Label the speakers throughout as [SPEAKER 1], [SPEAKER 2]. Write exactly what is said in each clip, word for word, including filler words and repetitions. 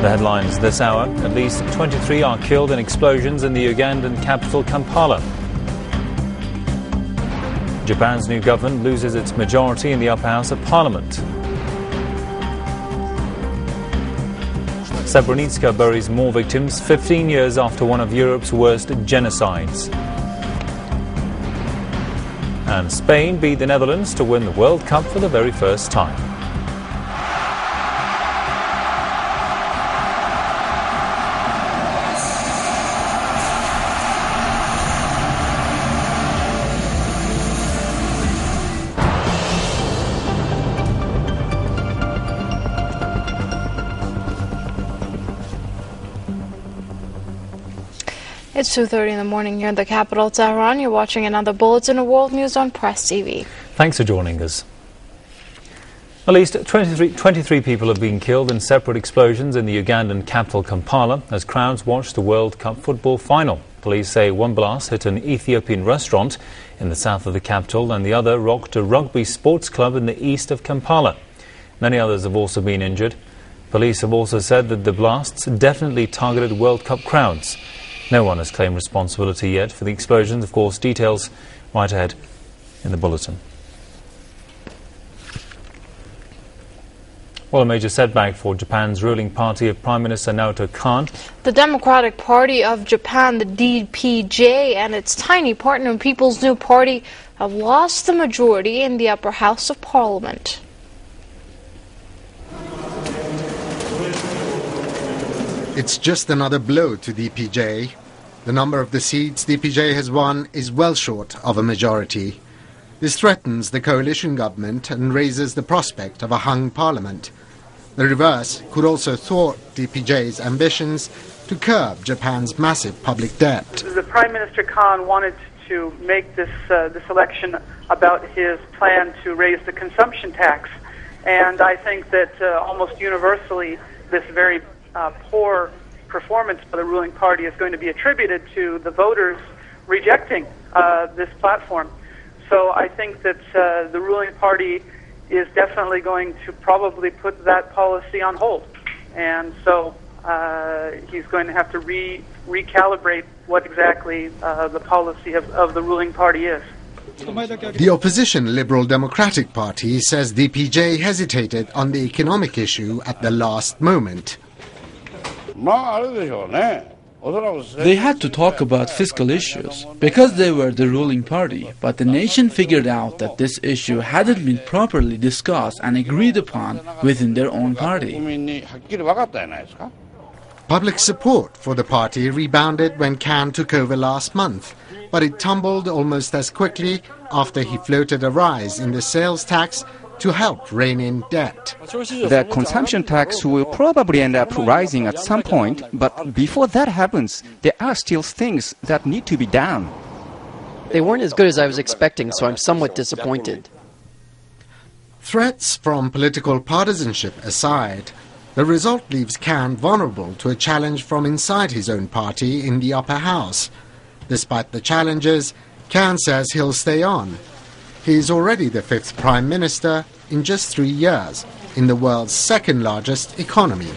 [SPEAKER 1] The headlines this hour: at least twenty-three are killed in explosions in the Ugandan capital Kampala. Japan's new government loses its majority in the upper house of parliament. Srebrenica buries more victims fifteen years after one of Europe's worst genocides. And Spain beat the Netherlands to win the World Cup for the very first time.
[SPEAKER 2] It's two thirty in the morning here in the capital, Tehran. You're watching another Bulletin of World News on Press T V.
[SPEAKER 1] Thanks for joining us. At least twenty-three, twenty-three people have been killed in separate explosions in the Ugandan capital Kampala as crowds watched the World Cup football final. Police say one blast hit an Ethiopian restaurant in the south of the capital and the other rocked a rugby sports club in the east of Kampala. Many others have also been injured. Police have also said that the blasts definitely targeted World Cup crowds. No one has claimed responsibility yet for the explosions. Of course, details right ahead in the bulletin. Well, a major setback for Japan's ruling party of Prime Minister Naoto Kan.
[SPEAKER 2] The Democratic Party of Japan, the D P J, and its tiny partner, People's New Party, have lost the majority in the upper house of parliament.
[SPEAKER 3] It's just another blow to D P J. The number of the seats D P J has won is well short of a majority. This threatens the coalition government and raises the prospect of a hung parliament. The reverse could also thwart D P J's ambitions to curb Japan's massive public debt.
[SPEAKER 4] The Prime Minister Kan wanted to make this, uh, this election about his plan to raise the consumption tax. And I think that uh, almost universally this very Uh, poor performance by the ruling party is going to be attributed to the voters rejecting uh, this platform. So I think that uh, the ruling party is definitely going to probably put that policy on hold. And so uh, he's going to have to re recalibrate what exactly uh, the policy of, of the ruling party is.
[SPEAKER 3] The opposition Liberal Democratic Party says D P J hesitated on the economic issue at the last moment.
[SPEAKER 5] They had to talk about fiscal issues because they were the ruling party, but the nation figured out that this issue hadn't been properly discussed and agreed upon within their own party.
[SPEAKER 3] Public support for the party rebounded when Kan took over last month, but it tumbled almost as quickly after he floated a rise in the sales tax to help rein in debt.
[SPEAKER 6] The consumption tax will probably end up rising at some point, but before that happens, there are still things that need to be done.
[SPEAKER 7] They weren't as good as I was expecting, so I'm somewhat disappointed.
[SPEAKER 3] Threats from political partisanship aside, the result leaves Kan vulnerable to a challenge from inside his own party in the upper house. Despite the challenges, Kan says he'll stay on. He is already the fifth Prime Minister in just three years in the world's second largest economy.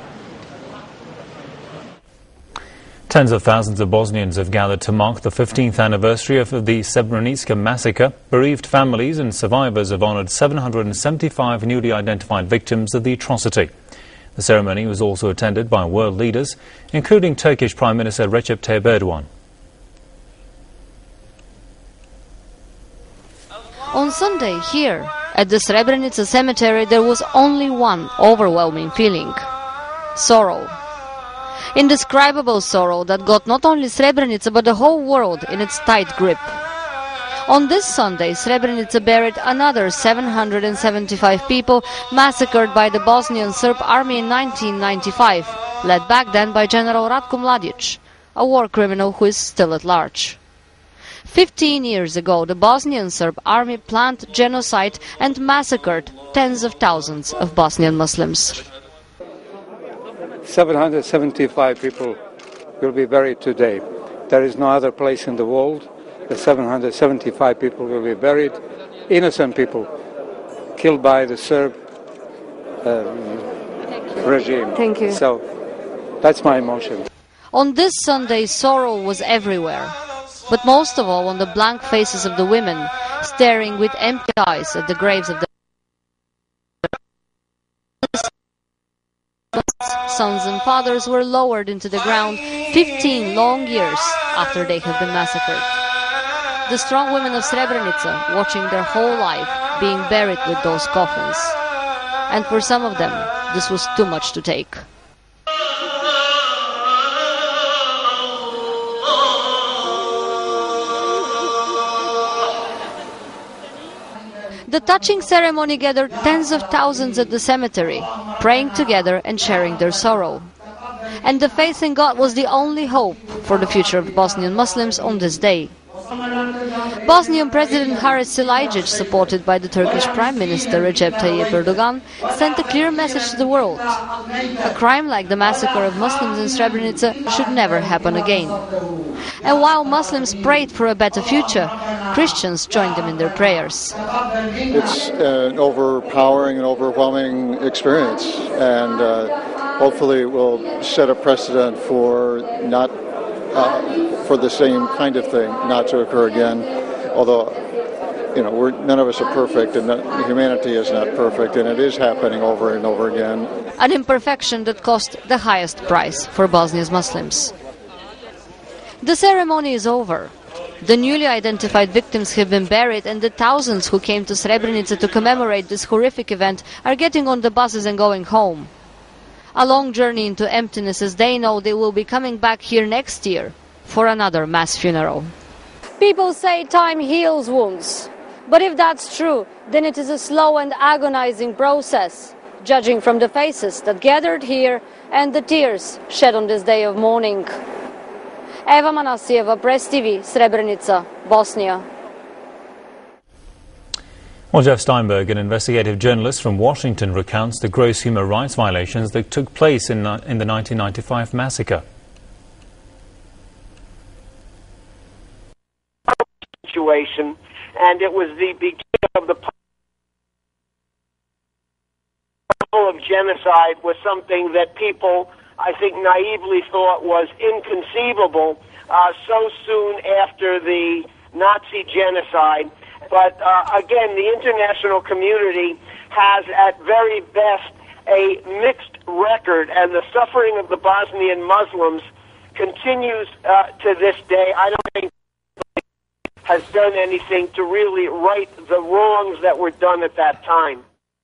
[SPEAKER 1] Tens of thousands of Bosnians have gathered to mark the fifteenth anniversary of the Srebrenica massacre. Bereaved families and survivors have honoured seven hundred seventy-five newly identified victims of the atrocity. The ceremony was also attended by world leaders, including Turkish Prime Minister Recep Tayyip Erdogan.
[SPEAKER 8] On Sunday, here, at the Srebrenica cemetery, there was only one overwhelming feeling: sorrow. Indescribable sorrow that got not only Srebrenica but the whole world in its tight grip. On this Sunday, Srebrenica buried another seven hundred seventy-five people massacred by the Bosnian Serb army in nineteen ninety-five, led back then by General Ratko Mladic, a war criminal who is still at large. Fifteen years ago, the Bosnian Serb army planned genocide and massacred tens of thousands of Bosnian Muslims.
[SPEAKER 9] seven hundred seventy-five people will be buried today. There is no other place in the world that seven hundred seventy-five people will be buried, innocent people killed by the Serb um, regime.
[SPEAKER 8] Thank you.
[SPEAKER 9] So that's my emotion.
[SPEAKER 8] On this Sunday, sorrow was everywhere, but most of all on the blank faces of the women, staring with empty eyes at the graves of their sons and fathers were lowered into the ground fifteen long years after they had been massacred. The strong women of Srebrenica watching their whole life being buried with those coffins. And for some of them, this was too much to take. The touching ceremony gathered tens of thousands at the cemetery, praying together and sharing their sorrow. And the faith in God was the only hope for the future of Bosnian Muslims on this day. Bosnian President Haris Silajdžić, supported by the Turkish Prime Minister Recep Tayyip Erdogan, sent a clear message to the world. A crime like the massacre of Muslims in Srebrenica should never happen again. And while Muslims prayed for a better future, Christians joined them in their prayers.
[SPEAKER 10] It's an overpowering and overwhelming experience, and uh, hopefully it will set a precedent for not uh, for the same kind of thing not to occur again. Although, you know, we're, none of us are perfect, and not, humanity is not perfect, and it is happening over and over again.
[SPEAKER 8] An imperfection that cost the highest price for Bosnia's Muslims. The ceremony is over. The newly identified victims have been buried, and the thousands who came to Srebrenica to commemorate this horrific event are getting on the buses and going home. A long journey into emptiness, as they know they will be coming back here next year for another mass funeral.
[SPEAKER 11] People say time heals wounds, but if that's true, then it is a slow and agonizing process, judging from the faces that gathered here and the tears shed on this day of mourning. Eva Manasijeva, Press T V, Srebrenica, Bosnia.
[SPEAKER 1] Well, Jeff Steinberg, an investigative journalist from Washington, recounts the gross human rights violations that took place in, in the nineteen ninety-five massacre.
[SPEAKER 12] Situation, and it was the beginning of the level of genocide was something that people, I think, naively thought was inconceivable uh, so soon after the Nazi genocide. But uh, again, the international community has at very best a mixed record, and the suffering of the Bosnian Muslims continues uh, to this day. I don't think has done anything to really right the wrongs that were done at that time.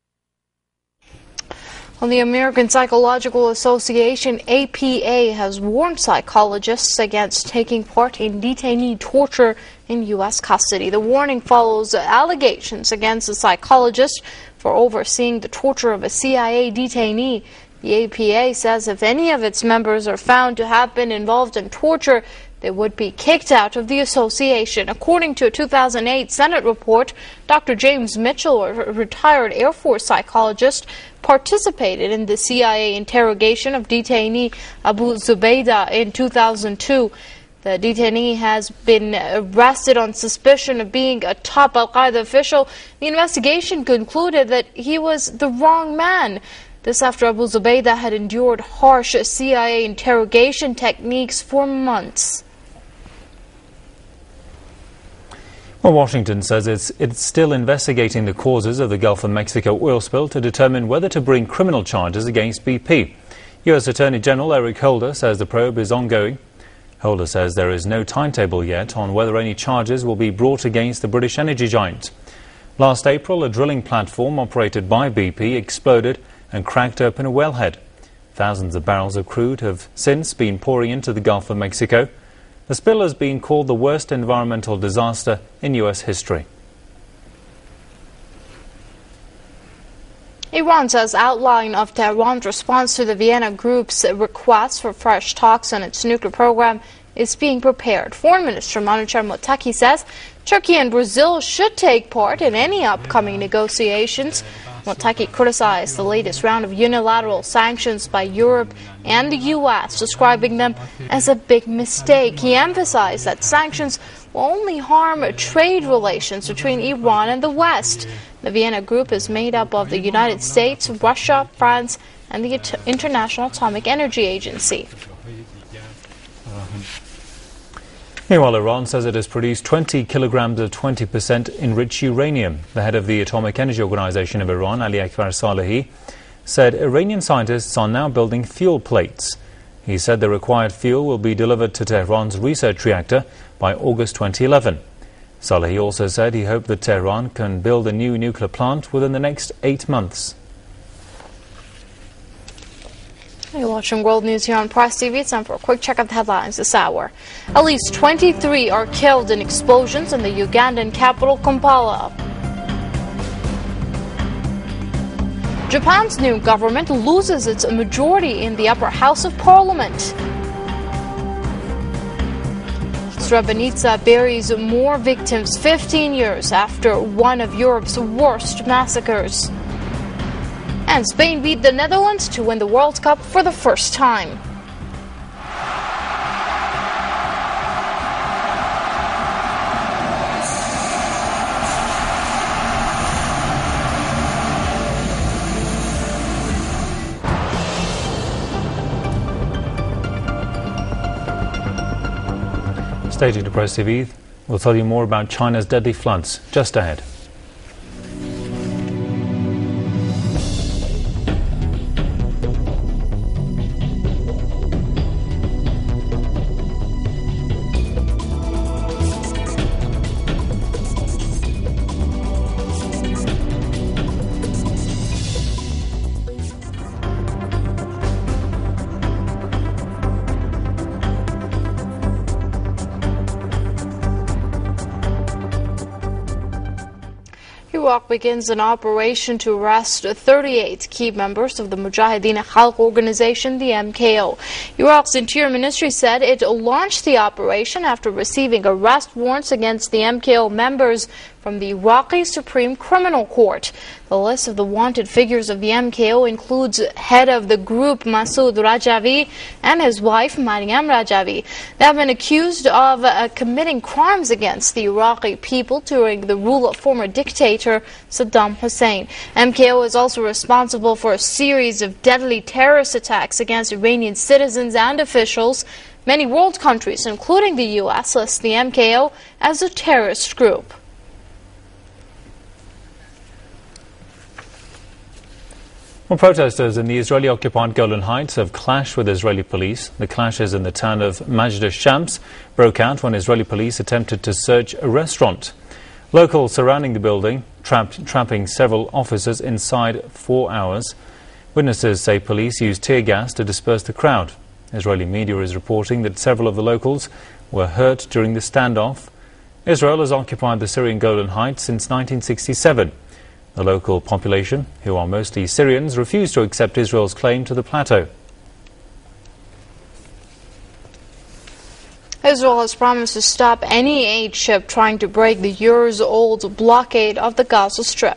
[SPEAKER 2] Well, the American Psychological Association, A P A, has warned psychologists against taking part in detainee torture in U S custody. The warning follows allegations against a psychologist for overseeing the torture of a C I A detainee. The A P A says if any of its members are found to have been involved in torture, they would be kicked out of the association. According to a two thousand eight Senate report, Doctor James Mitchell, a retired Air Force psychologist, participated in the C I A interrogation of detainee Abu Zubaydah in two thousand two. The detainee has been arrested on suspicion of being a top Al-Qaeda official. The investigation concluded that he was the wrong man. This after Abu Zubaydah had endured harsh C I A interrogation techniques for months.
[SPEAKER 1] Well, Washington says it's, it's still investigating the causes of the Gulf of Mexico oil spill to determine whether to bring criminal charges against B P. U S Attorney General Eric Holder says the probe is ongoing. Holder says there is no timetable yet on whether any charges will be brought against the British energy giant. Last April, a drilling platform operated by B P exploded and cracked open a wellhead. Thousands of barrels of crude have since been pouring into the Gulf of Mexico. The spill has been called the worst environmental disaster in U S history.
[SPEAKER 2] Iran says outline of Tehran's response to the Vienna Group's request for fresh talks on its nuclear program is being prepared. Foreign Minister Manuchar Mottaki says Turkey and Brazil should take part in any upcoming negotiations. Mottaki criticized the latest round of unilateral sanctions by Europe and the U S, describing them as a big mistake. He emphasized that sanctions will only harm trade relations between Iran and the West. The Vienna Group is made up of the United States, Russia, France, and the International Atomic Energy Agency.
[SPEAKER 1] Meanwhile, Iran says it has produced twenty kilograms of twenty percent enriched uranium. The head of the Atomic Energy Organization of Iran, Ali Akbar Salehi, said Iranian scientists are now building fuel plates. He said the required fuel will be delivered to Tehran's research reactor by August twenty eleven. Salehi also said he hoped that Tehran can build a new nuclear plant within the next eight months.
[SPEAKER 2] You're watching World News here on Press T V. It's time for a quick check of the headlines this hour. At least twenty-three are killed in explosions in the Ugandan capital, Kampala. Japan's new government loses its majority in the upper house of parliament. Srebrenica buries more victims fifteen years after one of Europe's worst massacres. And Spain beat the Netherlands to win the World Cup for the first time.
[SPEAKER 1] Stay tuned to Press T V. We'll tell you more about China's deadly floods just ahead.
[SPEAKER 2] Iraq begins an operation to arrest thirty-eight key members of the Mujahideen Khalq organization, the M K O. Iraq's Interior Ministry said it launched the operation after receiving arrest warrants against the M K O members from the Iraqi Supreme Criminal Court. The list of the wanted figures of the M K O includes head of the group Masoud Rajavi and his wife Mariam Rajavi. They have been accused of uh, committing crimes against the Iraqi people during the rule of former dictator Saddam Hussein. M K O is also responsible for a series of deadly terrorist attacks against Iranian citizens and officials. Many world countries, including the U S, list the M K O as a terrorist group.
[SPEAKER 1] Well, protesters in the Israeli-occupied Golan Heights have clashed with Israeli police. The clashes in the town of Majd Shams broke out when Israeli police attempted to search a restaurant. Locals surrounding the building, trapped, trapping several officers inside four hours. Witnesses say police used tear gas to disperse the crowd. Israeli media is reporting that several of the locals were hurt during the standoff. Israel has occupied the Syrian Golan Heights since nineteen sixty-seven. The local population, who are mostly Syrians, refuse to accept Israel's claim to the plateau.
[SPEAKER 2] Israel has promised to stop any aid ship trying to break the years-old blockade of the Gaza Strip.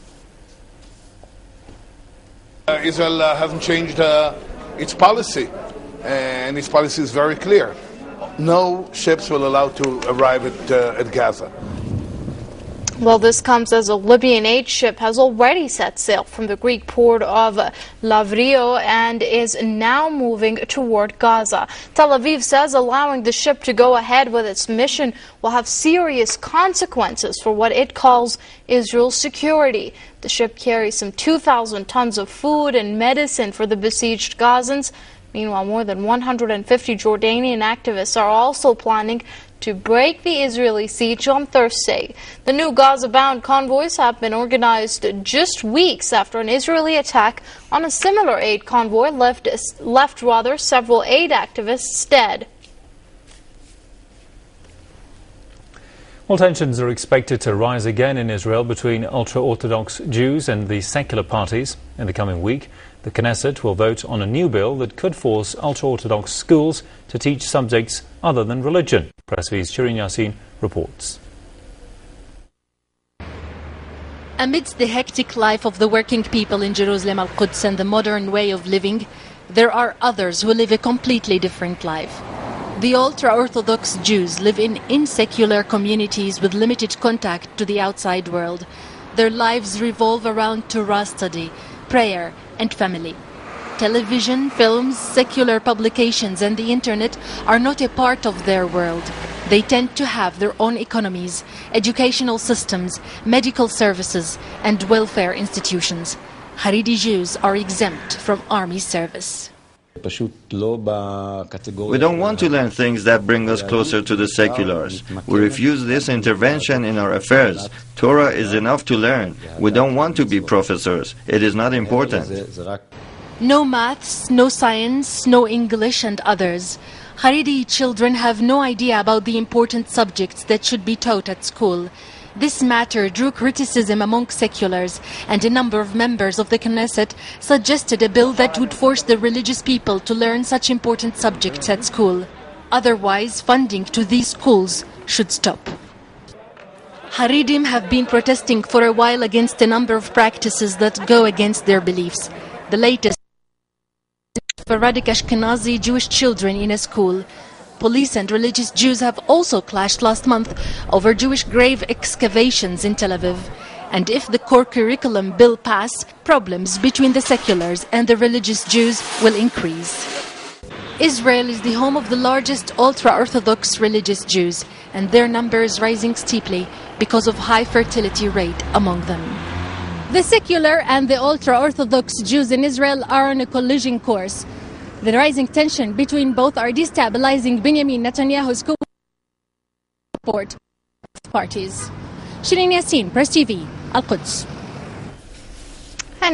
[SPEAKER 13] Uh, Israel uh, hasn't changed uh, its policy, and its policy is very clear. No ships will allow to arrive at, uh, at Gaza.
[SPEAKER 2] Well, this comes as a Libyan aid ship has already set sail from the Greek port of Lavrio and is now moving toward Gaza. Tel Aviv says allowing the ship to go ahead with its mission will have serious consequences for what it calls Israel's security. The ship carries some two thousand tons of food and medicine for the besieged Gazans. Meanwhile, more than one hundred fifty Jordanian activists are also planning to break the Israeli siege on Thursday. The new Gaza-bound convoys have been organized just weeks after an Israeli attack on a similar aid convoy left, left rather several aid activists dead.
[SPEAKER 1] Well, tensions are expected to rise again in Israel between ultra-Orthodox Jews and the secular parties. In the coming week, the Knesset will vote on a new bill that could force ultra-Orthodox schools to teach subjects other than religion. Press V's Shirin Yassin reports.
[SPEAKER 14] Amidst the hectic life of the working people in Jerusalem, Al-Quds, and the modern way of living, there are others who live a completely different life. The ultra-Orthodox Jews live in insecular communities with limited contact to the outside world. Their lives revolve around Torah study, prayer, and family. Television, films, secular publications, and the internet are not a part of their world. They tend to have their own economies, educational systems, medical services, and welfare institutions. Haredi Jews are exempt from army service.
[SPEAKER 15] We don't want to learn things that bring us closer to the seculars. We refuse this intervention in our affairs. Torah is enough to learn. We don't want to be professors. It is not important.
[SPEAKER 14] No maths, no science, no English, and others. Haredi children have no idea about the important subjects that should be taught at school. This matter drew criticism among seculars, and a number of members of the Knesset suggested a bill that would force the religious people to learn such important subjects at school. Otherwise, funding to these schools should stop. Haredim have been protesting for a while against a number of practices that go against their beliefs. The latest for Sephardic Ashkenazi Jewish children in a school. Police and religious Jews have also clashed last month over Jewish grave excavations in Tel Aviv. And if the core curriculum bill pass, problems between the seculars and the religious Jews will increase. Israel is the home of the largest ultra-Orthodox religious Jews, and their number is rising steeply because of high fertility rate among them.
[SPEAKER 16] The secular and the ultra-Orthodox Jews in Israel are on a collision course. The rising tension between both are destabilizing Benjamin Netanyahu's support parties. Shirin Yassin, Press T V, Al-Quds.